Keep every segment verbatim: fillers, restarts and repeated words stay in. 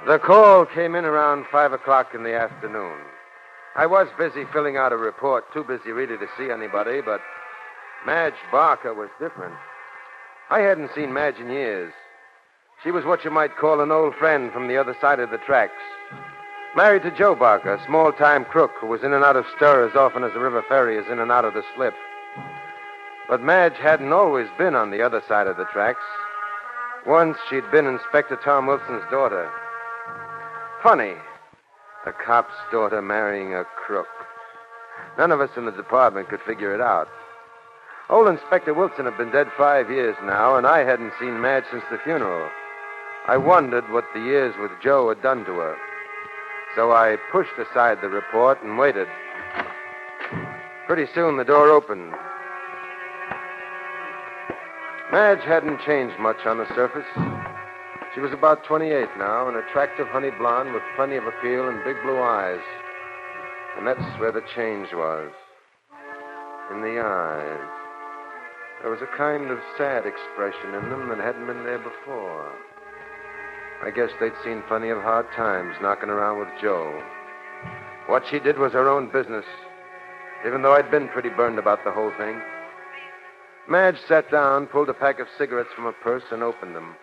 The call came in around five o'clock in the afternoon. I was busy filling out a report, too busy really to see anybody, but Madge Barker was different. I hadn't seen Madge in years. She was what you might call an old friend from the other side of the tracks. Married to Joe Barker, a small-time crook who was in and out of stir as often as the river ferry is in and out of the slip. But Madge hadn't always been on the other side of the tracks. Once she'd been Inspector Tom Wilson's daughter. Funny, a cop's daughter marrying a crook. None of us in the department could figure it out. Old Inspector Wilson had been dead five years now, and I hadn't seen Madge since the funeral. I wondered what the years with Joe had done to her. So I pushed aside the report and waited. Pretty soon the door opened. Madge hadn't changed much on the surface. She was about twenty-eight now, an attractive honey blonde with plenty of appeal and big blue eyes. And that's where the change was. In the eyes. There was a kind of sad expression in them that hadn't been there before. I guess they'd seen plenty of hard times knocking around with Joe. What she did was her own business, even though I'd been pretty burned about the whole thing. Madge sat down, pulled a pack of cigarettes from her purse, and opened them.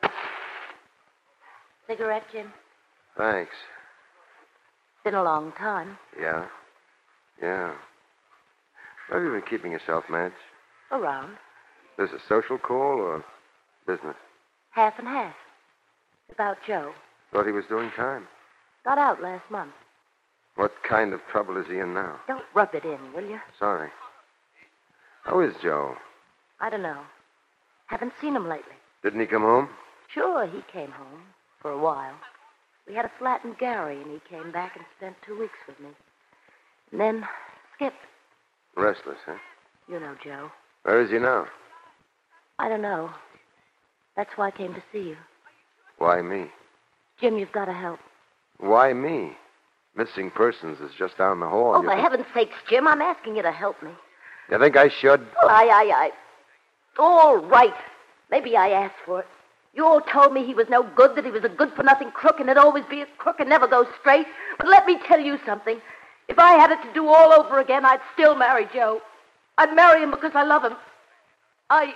Cigarette, Jim? Thanks. Been a long time. Yeah? Yeah. Where have you been keeping yourself, Madge? Around. This a social call or business? Half and half. About Joe. Thought he was doing time. Got out last month. What kind of trouble is he in now? Don't rub it in, will you? Sorry. How is Joe? I don't know. Haven't seen him lately. Didn't he come home? Sure, he came home. For a while. We had a flat in Gary, and he came back and spent two weeks with me. And then skipped. Restless, huh? You know Joe. Where is he now? I don't know. That's why I came to see you. Why me? Jim, you've got to help. Why me? Missing persons is just down the hall. Oh, You for th- heaven's sakes, Jim, I'm asking you to help me. You think I should? Well, I, I, I... All right. Maybe I asked for it. You all told me he was no good, that he was a good-for-nothing crook, and he'd always be a crook and never go straight. But let me tell you something. If I had it to do all over again, I'd still marry Joe. I'd marry him because I love him. I...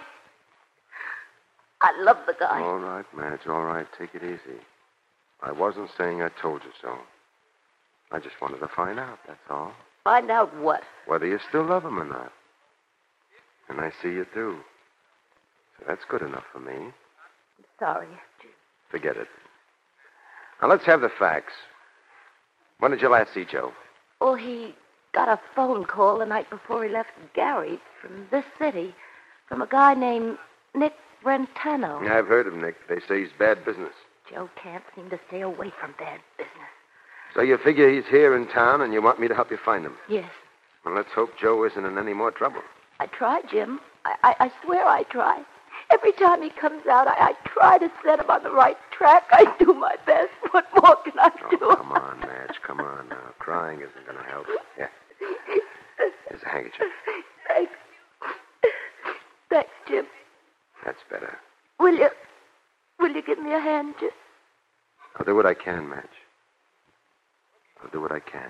I love the guy. All right, Madge, all right. Take it easy. I wasn't saying I told you so. I just wanted to find out, that's all. Find out what? Whether you still love him or not. And I see you do. So that's good enough for me. I'm sorry. Forget it. Now, let's have the facts. When did you last see Joe? Well, he got a phone call the night before he left Gary from this city from a guy named Nick Brentano. Yeah, I've heard of Nick. They say he's bad business. Joe can't seem to stay away from bad business. So you figure he's here in town and you want me to help you find him? Yes. Well, let's hope Joe isn't in any more trouble. I try, Jim. I, I, I swear I try. Every time he comes out, I, I try to set him on the right track. I do my best. What more can I Oh, do? come on, Madge. Come on now. Crying isn't going to help. Yeah. Here's a handkerchief. Thanks. Thanks, Jim. That's better. Will you... Will you give me a hand, Jim? I'll do what I can, Madge. I'll do what I can.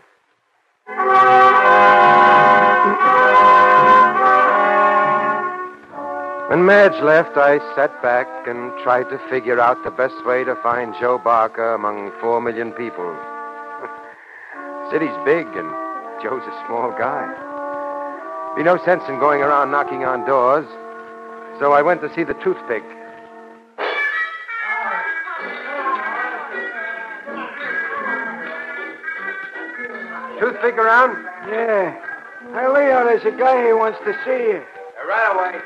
When Madge left, I sat back and tried to figure out the best way to find Joe Barker among four million people. City's big, and Joe's a small guy. Be no sense in going around knocking on doors, so I went to see the toothpick. Toothpick around? Yeah. Hey, Leo, there's a guy here who wants to see you. Right away.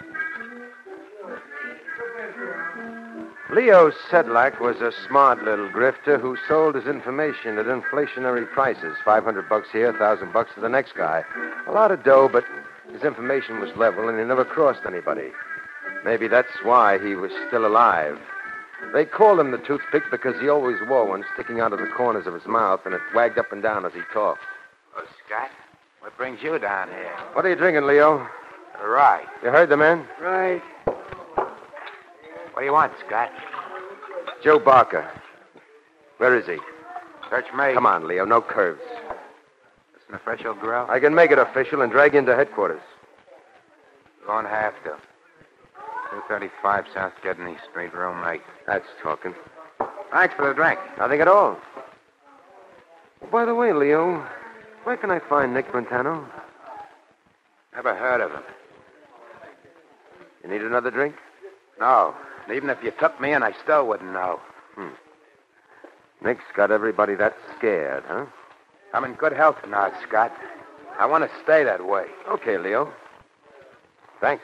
Leo Sedlak was a smart little grifter who sold his information at inflationary prices. five hundred bucks here, one thousand bucks to the next guy. A lot of dough, but his information was level and he never crossed anybody. Maybe that's why he was still alive. They called him the toothpick because he always wore one sticking out of the corners of his mouth, and it wagged up and down as he talked. Oh, Scott, what brings you down here? What are you drinking, Leo? Right. You heard the men? Right. What do you want, Scott? Joe Barker. Where is he? Search me. Come on, Leo. No curves. It's an official grill. I can make it official and drag you into headquarters. You won't have to. two thirty-five South Gedney Street, room eight. That's talking. Thanks for the drink. Nothing at all. By the way, Leo, where can I find Nick Montano? Never heard of him. You need another drink? No. And even if you took me in, I still wouldn't know. Hmm. Nick's got everybody that scared, huh? I'm in good health now, Scott. I want to stay that way. Okay, Leo. Thanks.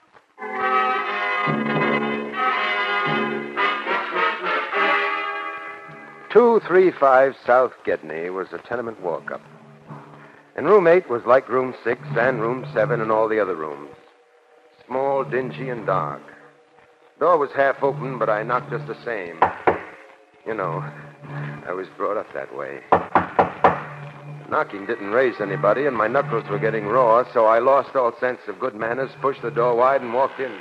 two thirty-five South Gedney was a tenement walk-up. And room eight was like room six and room seven and all the other rooms. Small, dingy, and dark. Door was half open, but I knocked just the same. You know, I was brought up that way. Knocking didn't raise anybody, and my knuckles were getting raw, so I lost all sense of good manners, pushed the door wide, and walked in.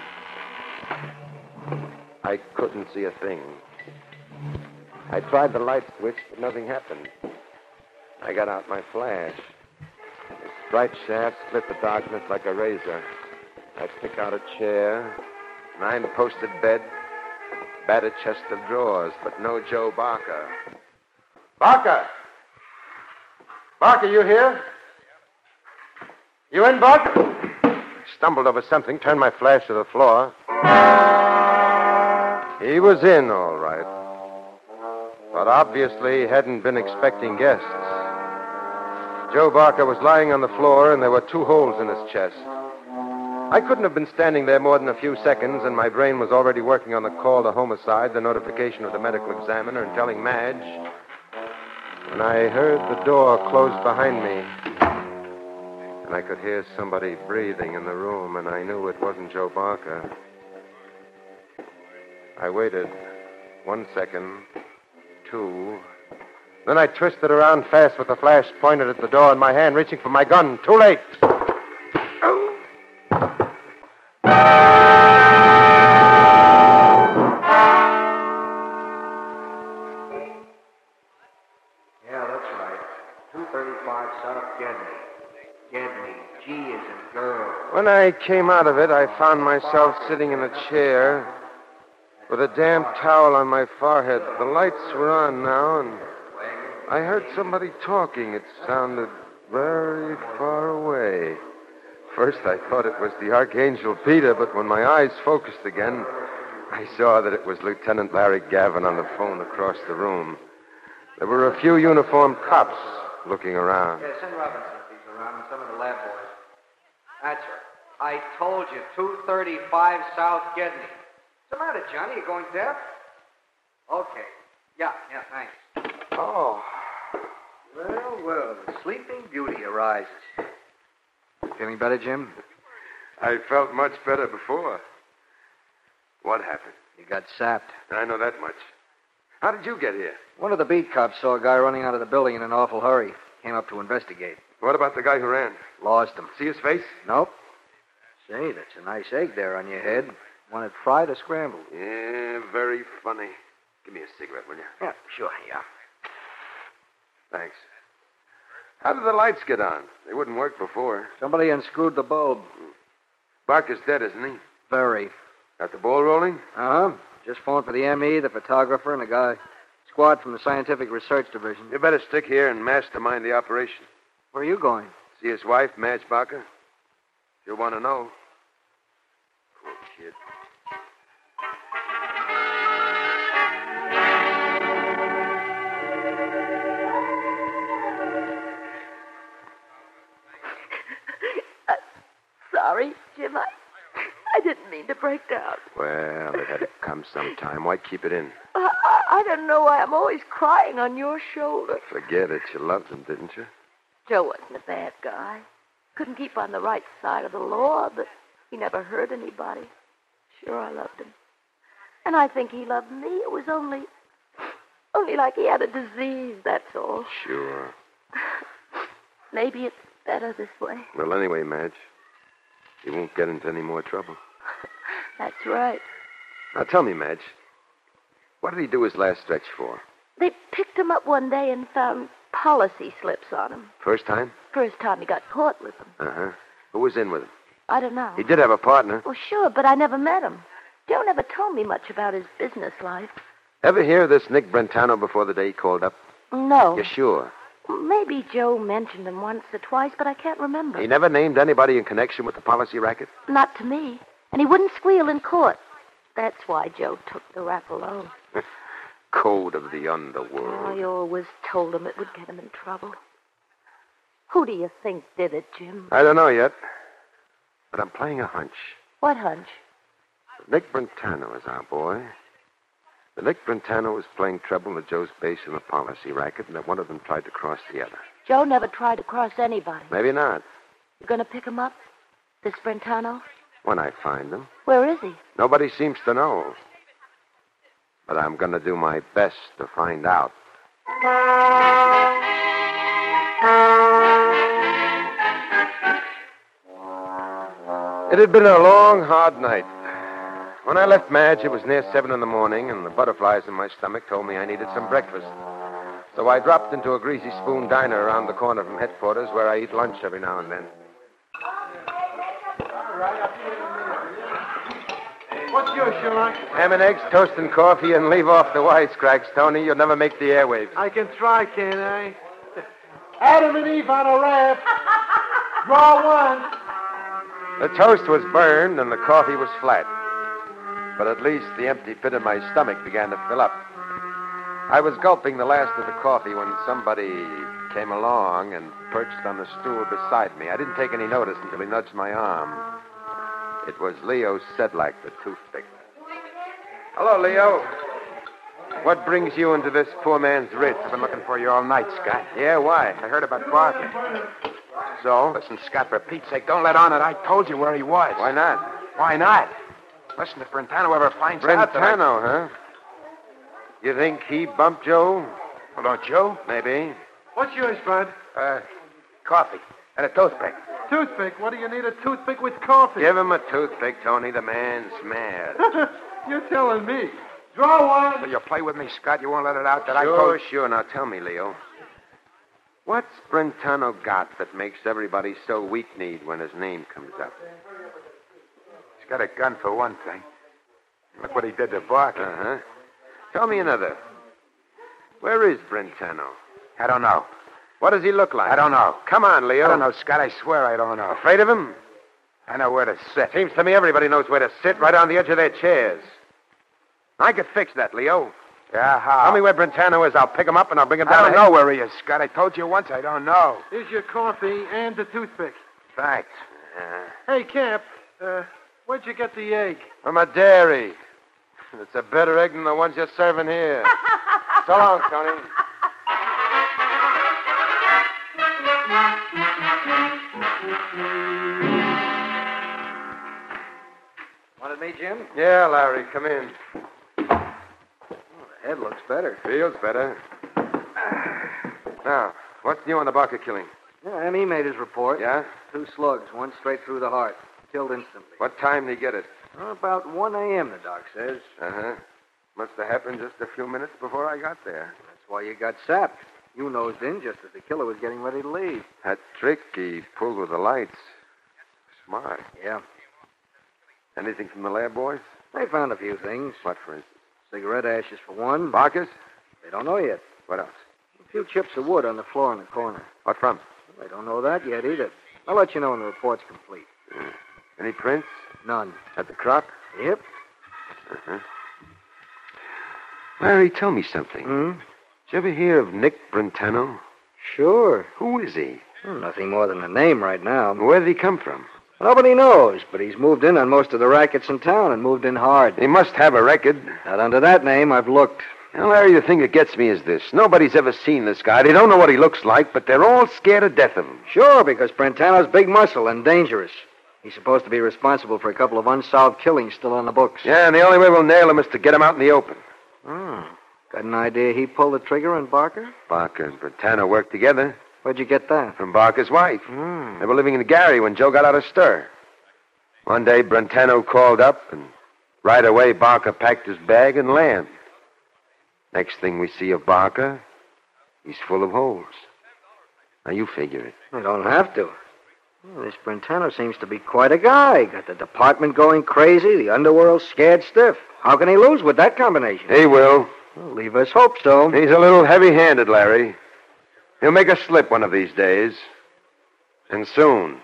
I couldn't see a thing. I tried the light switch, but nothing happened. I got out my flash. Its bright shaft split the darkness like a razor. I picked out a chair, nine-posted bed, battered chest of drawers, but no Joe Barker. Barker! Barker, you here? You in, Barker? Stumbled over something, turned my flash to the floor. He was in, all right. But obviously hadn't been expecting guests. Joe Barker was lying on the floor, and there were two holes in his chest. I couldn't have been standing there more than a few seconds, and my brain was already working on the call to homicide, the notification of the medical examiner, and telling Madge. When I heard the door close behind me, and I could hear somebody breathing in the room, and I knew it wasn't Joe Barker. I waited one second, two. Then I twisted around fast with the flash pointed at the door in my hand, reaching for my gun. Too late. Yeah, that's right. two thirty-five South Gedney. Gedney. G is in girl. When I came out of it, I found myself sitting in a chair with a damp towel on my forehead. The lights were on now, and I heard somebody talking. It sounded very far away. First, I thought it was the Archangel Peter, but when my eyes focused again, I saw that it was Lieutenant Larry Gavin on the phone across the room. There were a few uniformed cops looking around. Yeah, send Robinson if he's around and some of the lab boys. That's right. I told you, two thirty-five South Gedney. What's the matter, Johnny? You going deaf? Okay. Yeah, yeah, thanks. Oh. Well, well, the Sleeping Beauty arises. Feeling better, Jim? I felt much better before. What happened? You got sapped. I know that much. How did you get here? One of the beat cops saw a guy running out of the building in an awful hurry. Came up to investigate. What about the guy who ran? Lost him. See his face? Nope. Say, that's a nice egg there on your head. Want it fried or scrambled? Yeah, very funny. Give me a cigarette, will you? Yeah, sure, yeah. Thanks. How did the lights get on? They wouldn't work before. Somebody unscrewed the bulb. Barker's dead, isn't he? Very. Got the ball rolling? Uh-huh. Just phoned for the M E, the photographer, and a guy. Squad from the Scientific Research Division. You better stick here and mastermind the operation. Where are you going? See his wife, Madge Barker? You'll want to know. Poor kid. Sorry, Jim. I, I didn't mean to break down. Well, it had to come sometime. Why keep it in? I, I, I don't know why I'm always crying on your shoulder. Forget it. You loved him, didn't you? Joe wasn't a bad guy. Couldn't keep on the right side of the law, but he never hurt anybody. Sure, I loved him. And I think he loved me. It was only... Only like he had a disease, that's all. Sure. Maybe it's better this way. Well, anyway, Madge, you won't get into any more trouble. That's right. Now, tell me, Madge, what did he do his last stretch for? They picked him up one day and found policy slips on him. First time? First time he got caught with them. Uh-huh. Who was in with him? I don't know. He did have a partner. Well, sure, but I never met him. Joe never told me much about his business life. Ever hear of this Nick Brentano before the day he called up? No. You sure? Maybe Joe mentioned him once or twice, but I can't remember. He never named anybody in connection with the policy racket? Not to me. And he wouldn't squeal in court. That's why Joe took the rap alone. Code of the Oh, underworld. I always told him it would get him in trouble. Who do you think did it, Jim? I don't know yet. But I'm playing a hunch. What hunch? Nick Brentano is our boy. The Nick Brentano was playing treble with Joe's base in the policy racket, and that one of them tried to cross the other. Joe never tried to cross anybody. Maybe not. You gonna pick him up? This Brentano? When I find him. Where is he? Nobody seems to know. But I'm going to do my best to find out. It had been a long, hard night. When I left Madge, it was near seven in the morning, and the butterflies in my stomach told me I needed some breakfast. So I dropped into a Greasy Spoon diner around the corner from headquarters, where I eat lunch every now and then. What's yours, Sherlock? Ham and eggs, toast and coffee, and leave off the wisecracks, Tony. You'll never make the airwaves. I can try, can't I? Adam and Eve on a raft. Draw one. The toast was burned and the coffee was flat. But at least the empty pit in my stomach began to fill up. I was gulping the last of the coffee when somebody came along and perched on the stool beside me. I didn't take any notice until he nudged my arm. It was Leo Sedlak, the toothpick. Hello, Leo. What brings you into this poor man's Ritz? I've been looking for you all night, Scott. Yeah, why? I heard about Barker. So? Listen, Scott, for Pete's sake, don't let on that I told you where he was. Why not? Why not? Listen, if Brentano ever finds out that I... Brentano, huh? You think he bumped Joe? Well, don't you? Maybe. What's yours, Bud? Uh, coffee and a toothpick. Toothpick. What do you need a toothpick with coffee? Give him a toothpick, Tony. The man's mad. You're telling me. Draw one. Will you play with me, Scott? You won't let it out that I Sure, told... sure. Now tell me, Leo. What's Brentano got that makes everybody so weak-kneed when his name comes up? He's got a gun for one thing. Look what he did to Barker. Uh-huh. Tell me another. Where is Brentano? I don't know. What does he look like? I don't know. Come on, Leo. I don't know, Scott. I swear I don't know. Afraid of him? I know where to sit. Seems to me everybody knows where to sit, right on the edge of their chairs. I could fix that, Leo. Yeah, how? Tell me where Brentano is. I'll pick him up and I'll bring him I down. don't know where he is, Scott. I told you once I don't know. Here's your coffee and the toothpick. Thanks. Uh, Hey, Camp, uh, where'd you get the egg? from a dairy. It's a better egg than the ones you're serving here. So long, Tony. Wanted me, Jim? Yeah, Larry, come in. The head looks better. Feels better. Now, what's new on the Barker killing? Yeah, M E made his report. Yeah? Two slugs, one straight through the heart. Killed instantly. What time did he get it? Well, about one a.m., the doc says. Uh-huh. Must have happened just a few minutes before I got there. That's why you got sapped. You nosed in just as the killer was getting ready to leave. That trick he pulled with the lights. Smart. Yeah. Anything from the lab boys? They found a few things. What, for instance? Cigarette ashes for one. Barker's? They don't know yet. What else? A few chips of wood on the floor in the corner. What from? They don't know that yet either. I'll let you know when the report's complete. Uh, any prints? None. At the crop? Yep. Uh-huh. Larry, tell me something. Hmm? Did you ever hear of Nick Brentano? Sure. Who is he? Well, nothing more than a name right now. Where did he come from? Nobody knows, but he's moved in on most of the rackets in town and moved in hard. He must have a record. Not under that name. I've looked. Now, Larry, the thing that gets me is this. Nobody's ever seen this guy. They don't know what he looks like, but they're all scared to death of him. Sure, because Brentano's big muscle and dangerous. He's supposed to be responsible for a couple of unsolved killings still on the books. Yeah, and the only way we'll nail him is to get him out in the open. Hmm. Got an idea he pulled the trigger on Barker? Barker and Brentano worked together. Where'd you get that? From Barker's wife. Hmm. They were living in Gary when Joe got out of stir. One day, Brentano called up, and right away, Barker packed his bag and left. Next thing we see of Barker, he's full of holes. Now, you figure it. I don't have to. Well, this Brentano seems to be quite a guy. Got the department going crazy, the underworld scared stiff. How can he lose with that combination? He will. Well, leave us hope so. He's a little heavy-handed, Larry. He'll make a slip one of these days. And soon.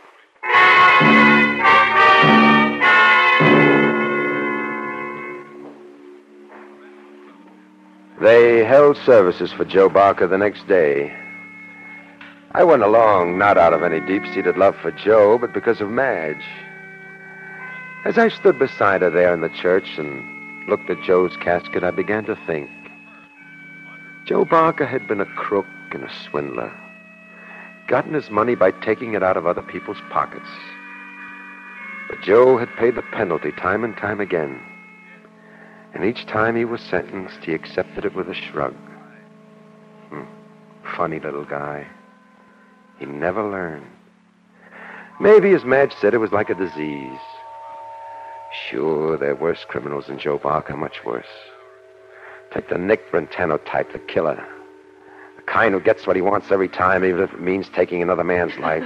They held services for Joe Barker the next day. I went along not out of any deep-seated love for Joe, but because of Madge. As I stood beside her there in the church and looked at Joe's casket, I began to think. Joe Barker had been a crook and a swindler. Gotten his money by taking it out of other people's pockets. But Joe had paid the penalty time and time again. And each time he was sentenced, he accepted it with a shrug. Hmm. Funny little guy. He never learned. Maybe, as Madge said, it was like a disease. Sure, there are worse criminals than Joe Barker, much worse. Take the Nick Brentano type, the killer. The kind who gets what he wants every time, even if it means taking another man's life.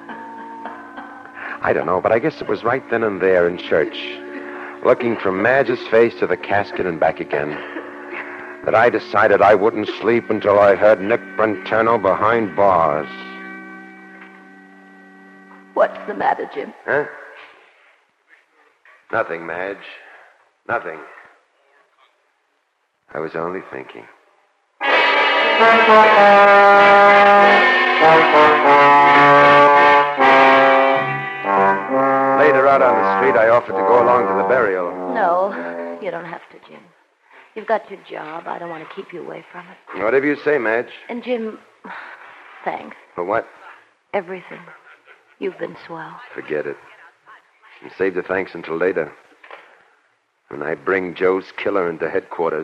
I don't know, but I guess it was right then and there in church, looking from Madge's face to the casket and back again, that I decided I wouldn't sleep until I heard Nick Brentano behind bars. What's the matter, Jim? Huh? Nothing, Madge. Nothing. I was only thinking. Later out on the street, I offered to go along to the burial. No, you don't have to, Jim. You've got your job. I don't want to keep you away from it. Whatever you say, Madge. And, Jim, thanks. For what? Everything. You've been swell. Forget it. And save the thanks until later, when I bring Joe's killer into headquarters.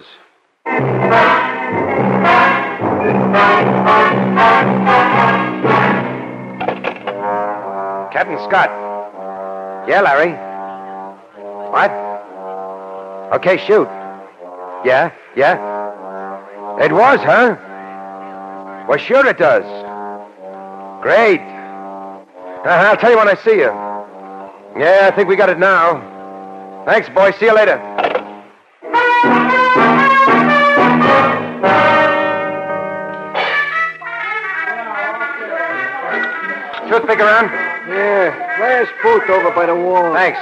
Captain Scott. Yeah, Larry. What? Okay, shoot. Yeah, yeah. It was, huh? Well, sure it does. Great. Uh-huh, I'll tell you when I see you. Yeah, I think we got it now. Thanks, boy. See you later. Toothpick around? Yeah, last booth over by the wall. Thanks.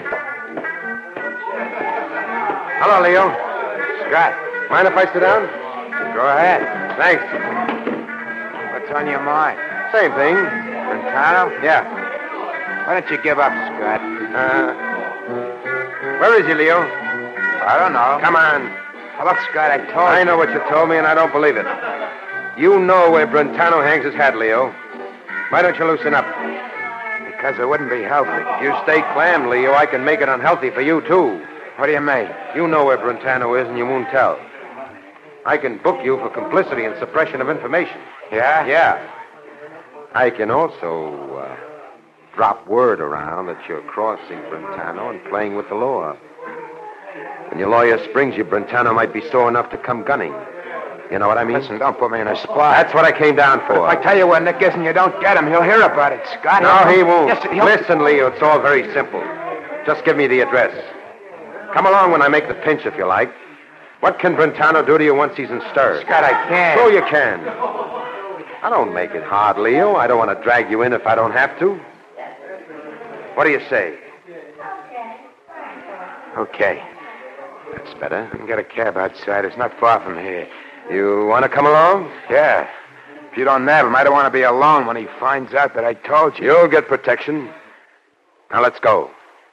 Hello, Leo. Scott. Mind if I sit down? Go ahead. Thanks. What's on your mind? Same thing. Brentano? Yeah. Why don't you give up, Scott? Uh, where is he, Leo? I don't know. Come on. Now, look, Scott, I told I you. know what you told me, and I don't believe it. You know where Brentano hangs his hat, Leo. Why don't you loosen up? Because it wouldn't be healthy. If you stay clam, Leo, I can make it unhealthy for you, too. What do you mean? You know where Brentano is, and you won't tell. I can book you for complicity and suppression of information. Yeah? Yeah. I can also uh, drop word around that you're crossing Brentano and playing with the law. When your lawyer springs you, Brentano might be sore enough to come gunning. You know what I mean? Listen, don't put me in a spot. That's what I came down for. But if I tell you where Nick is and you don't get him, he'll hear about it, Scott. No, he won't. Yes, he'll... Listen, Leo, it's all very simple. Just give me the address. Come along when I make the pinch, if you like. What can Brentano do to you once he's in stir? Scott, I can't. So you can. I don't make it hard, Leo. I don't want to drag you in if I don't have to. What do you say? Okay. That's better. I can get a cab outside. It's not far from here. You want to come along? Yeah. If you don't nab him, I don't want to be alone when he finds out that I told you. You'll get protection. Now let's go.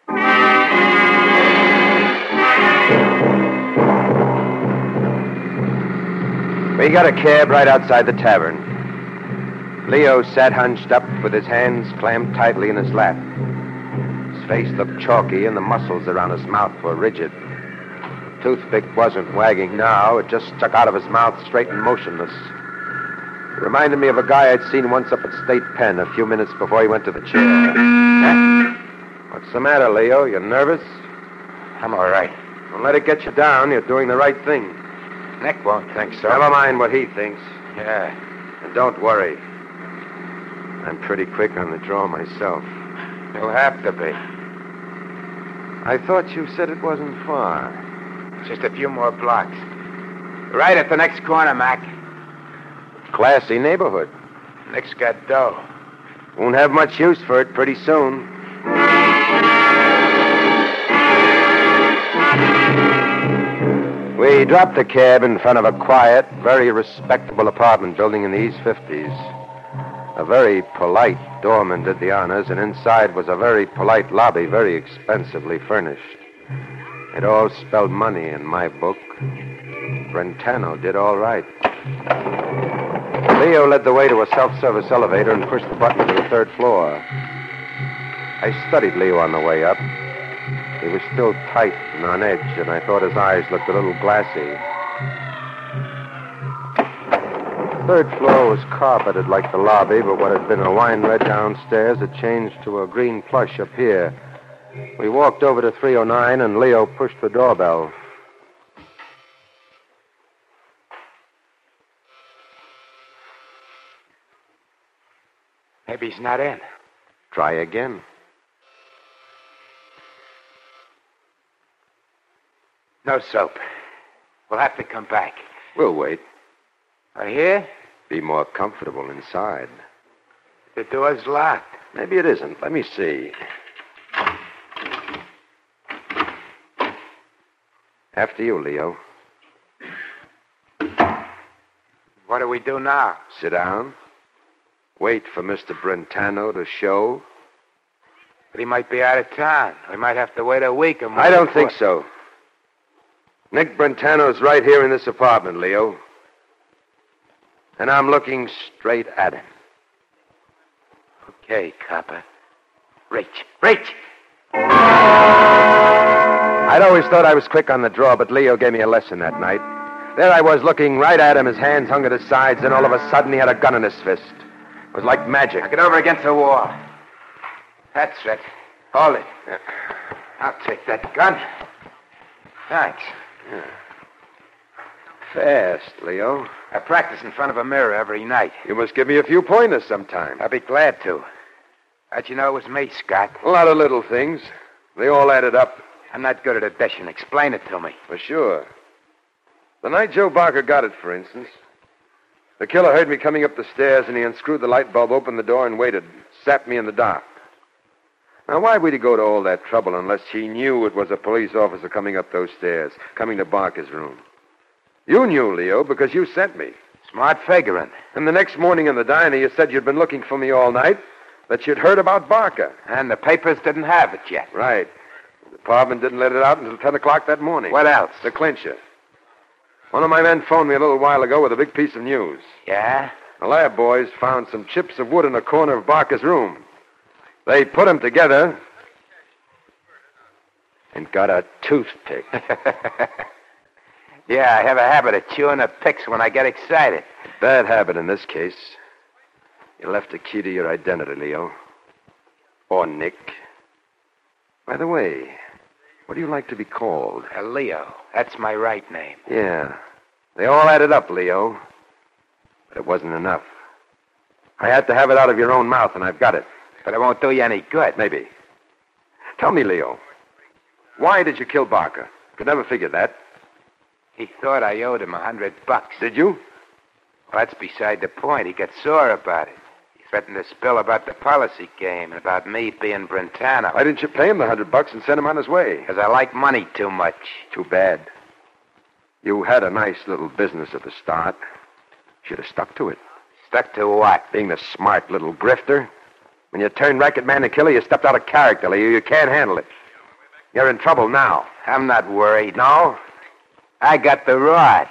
We got a cab right outside the tavern. Leo sat hunched up with his hands clamped tightly in his lap. His face looked chalky and the muscles around his mouth were rigid. Toothpick wasn't wagging now. It just stuck out of his mouth straight and motionless. It reminded me of a guy I'd seen once up at State Pen a few minutes before he went to the chair. Huh? What's the matter, Leo? You nervous? I'm all right. Don't let it get you down. You're doing the right thing. Nick won't think so. Never mind what he thinks. Yeah. And don't worry. I'm pretty quick on the draw myself. He'll have to be. I thought you said it wasn't far. Just a few more blocks. Right at the next corner, Mac. Classy neighborhood. Nick's got dough. Won't have much use for it pretty soon. We dropped the cab in front of a quiet, very respectable apartment building in the East fifties. A very polite doorman did the honors, and inside was a very polite lobby, very expensively furnished. It all spelled money in my book. Brentano did all right. Leo led the way to a self-service elevator and pushed the button to the third floor. I studied Leo on the way up. He was still tight and on edge, and I thought his eyes looked a little glassy. The third floor was carpeted like the lobby, but what had been a wine red downstairs had changed to a green plush up here. We walked over to three oh nine, and Leo pushed the doorbell. Maybe he's not in. Try again. No soap. We'll have to come back. We'll wait. Are here? Be more comfortable inside. The door's locked. Maybe it isn't. Let me see. After you, Leo. What do we do now? Sit down. Wait for Mister Brentano to show. But he might be out of town. We might have to wait a week or more. I don't before... think so. Nick Brentano's right here in this apartment, Leo. And I'm looking straight at him. Okay, copper. Reach. Reach! I'd always thought I was quick on the draw, but Leo gave me a lesson that night. There I was looking right at him, his hands hung at his sides, and all of a sudden he had a gun in his fist. It was like magic. Knock it over against the wall. That's it. Hold it. I'll take that gun. Thanks. Yeah. Fast, Leo. I practice in front of a mirror every night. You must give me a few pointers sometime. I'll be glad to. How'd you know it was me, Scott? A lot of little things. They all added up. I'm not good at addition. Explain it to me. For sure. The night Joe Barker got it, for instance. The killer heard me coming up the stairs, and he unscrewed the light bulb, opened the door, and waited. Sapped me in the dark. Now, why would he go to all that trouble unless he knew it was a police officer coming up those stairs, coming to Barker's room? You knew, Leo, because you sent me. Smart figuring. And the next morning in the diner, you said you'd been looking for me all night, that you'd heard about Barker. And the papers didn't have it yet. Right. The department didn't let it out until ten o'clock that morning. What else? The clincher. One of my men phoned me a little while ago with a big piece of news. Yeah? The lab boys found some chips of wood in a corner of Barker's room. They put them together and got a toothpick. Yeah, I have a habit of chewing the picks when I get excited. Bad habit in this case. You left a key to your identity, Leo. Or Nick. By the way, what do you like to be called? Uh, Leo. That's my right name. Yeah. They all added up, Leo. But it wasn't enough. I had to have it out of your own mouth, and I've got it. But it won't do you any good. Maybe. Tell me, Leo, why did you kill Barker? Could never figure that. He thought I owed him a hundred bucks. Did you? Well, that's beside the point. He got sore about it. He threatened to spill about the policy game and about me being Brentano. Why didn't you pay him the hundred bucks and send him on his way? Because I like money too much. Too bad. You had a nice little business at the start. Should have stuck to it. Stuck to what? Being the smart little grifter. When you turned racket man and killer, you stepped out of character, Leo. You can't handle it. You're in trouble now. I'm not worried. No? I got the rod.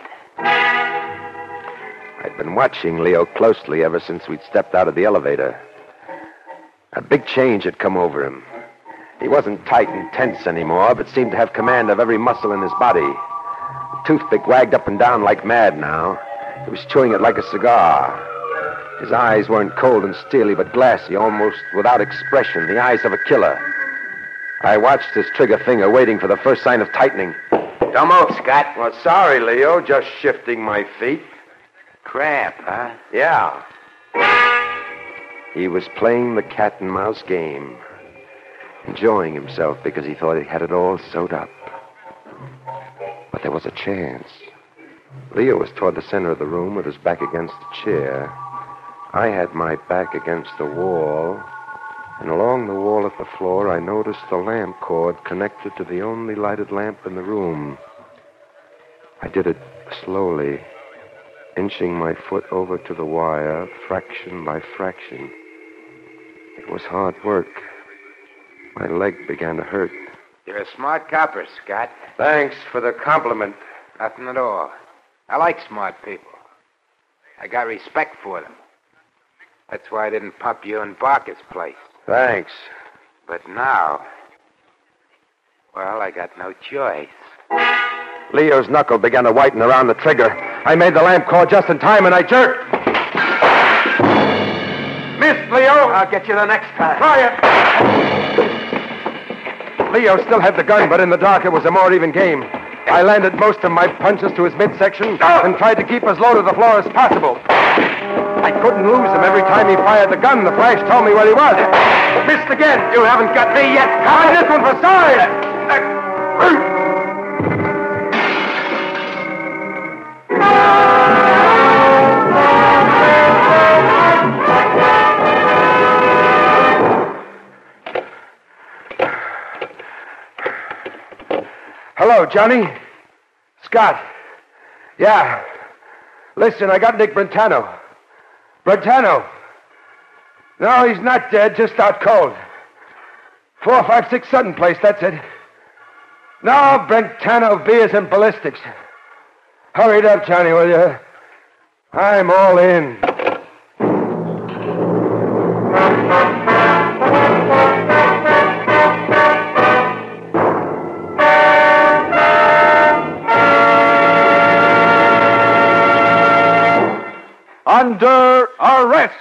I'd been watching Leo closely ever since we'd stepped out of the elevator. A big change had come over him. He wasn't tight and tense anymore, but seemed to have command of every muscle in his body. The toothpick wagged up and down like mad now. He was chewing it like a cigar. His eyes weren't cold and steely, but glassy, almost without expression, the eyes of a killer. I watched his trigger finger, waiting for the first sign of tightening. Don't move, Scott. Well, sorry, Leo. Just shifting my feet. Cramp, huh? Yeah. He was playing the cat and mouse game, enjoying himself because he thought he had it all sewed up. But there was a chance. Leo was toward the center of the room with his back against the chair. I had my back against the wall, and along the wall at the floor, I noticed the lamp cord connected to the only lighted lamp in the room. I did it slowly, inching my foot over to the wire, fraction by fraction. It was hard work. My leg began to hurt. You're a smart copper, Scott. Thanks for the compliment. Nothing at all. I like smart people. I got respect for them. That's why I didn't pump you in Barker's place. Thanks. But now, well, I got no choice. Leo's knuckle began to whiten around the trigger. I made the lamp cord just in time, and I jerked. Missed, Leo. I'll get you the next time. Try it. Leo still had the gun, but in the dark it was a more even game. I landed most of my punches to his midsection and tried to keep as low to the floor as possible. I couldn't lose him. Every time he fired the gun, the flash told me where he was. Missed again. You haven't got me yet. Try this one for size. Hello, Johnny. Scott. Yeah. Listen, I got Nick Brentano. Brentano. No, he's not dead, just out cold. Four, five, six Sutton Place, that's it. No, Brentano beers and ballistics. Hurry it up, Johnny, will you? I'm all in. Under arrest.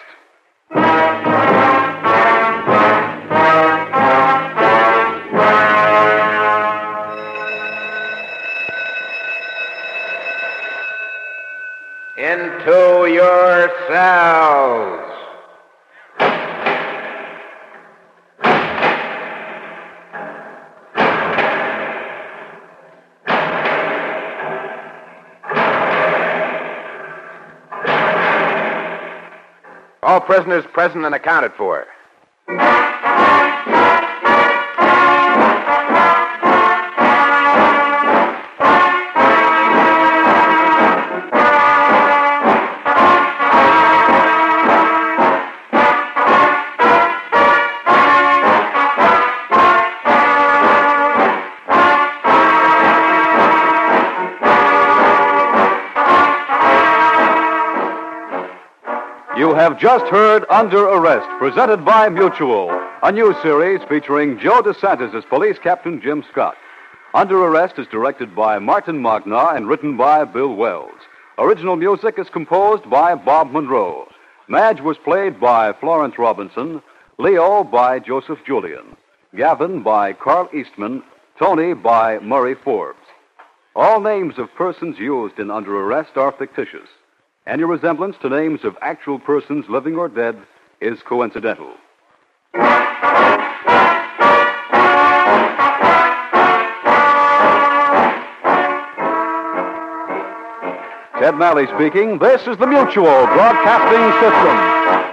Into your cells. All prisoners present and accounted for. You have just heard Under Arrest, presented by Mutual, a new series featuring Joe DeSantis as Police Captain Jim Scott. Under Arrest is directed by Martin Magna and written by Bill Wells. Original music is composed by Bob Monroe. Madge was played by Florence Robinson, Leo by Joseph Julian, Gavin by Carl Eastman, Tony by Murray Forbes. All names of persons used in Under Arrest are fictitious. Any resemblance to names of actual persons living or dead is coincidental. Ted Malley speaking. This is the Mutual Broadcasting System.